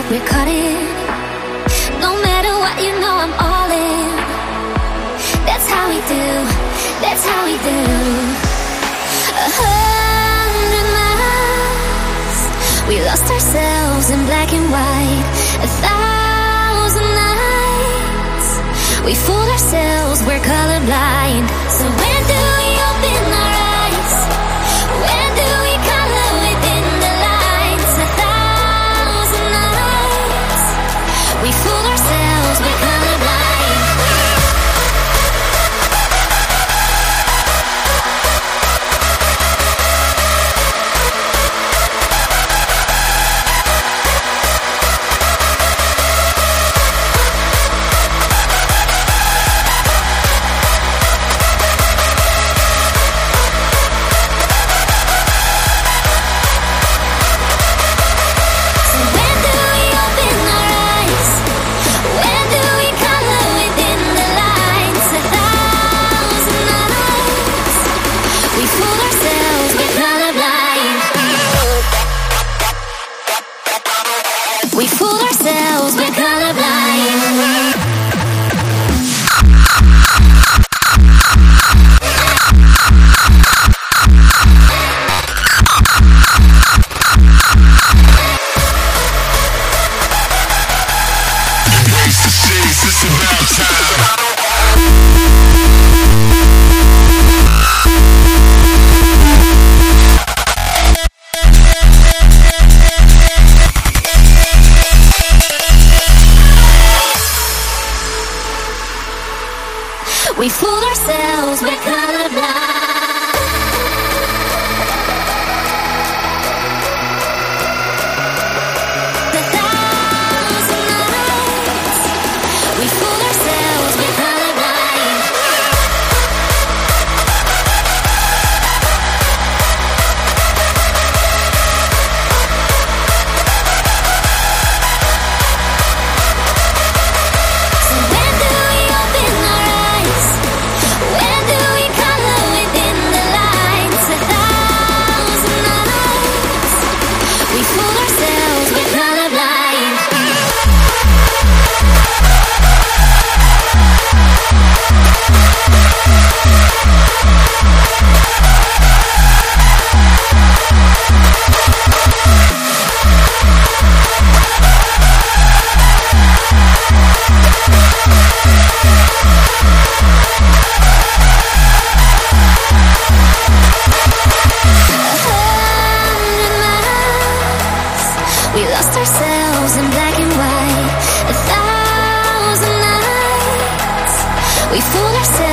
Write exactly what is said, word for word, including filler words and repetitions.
we're caught in. No matter what, you know I'm all in. That's how we do, that's how we do. A hundred miles, we lost ourselves in black and white. A thousand nights, we fooled ourselves, we're colorblind. So when do we open our eyes? When do we color within the lines? A thousand nights, we fooled ourselves, we're colorblind. We fool ourselves, we're colorblind. Raise the shades, it's about time. We fooled ourselves, we're colorblind. A thousand nights, we fooled ourselves, we're colorblind. So when do we open our eyes? When do we color within the lines? A thousand nights, we fool ourselves, we're colorblind. We lost ourselves in black and white. A thousand nights, we fooled ourselves.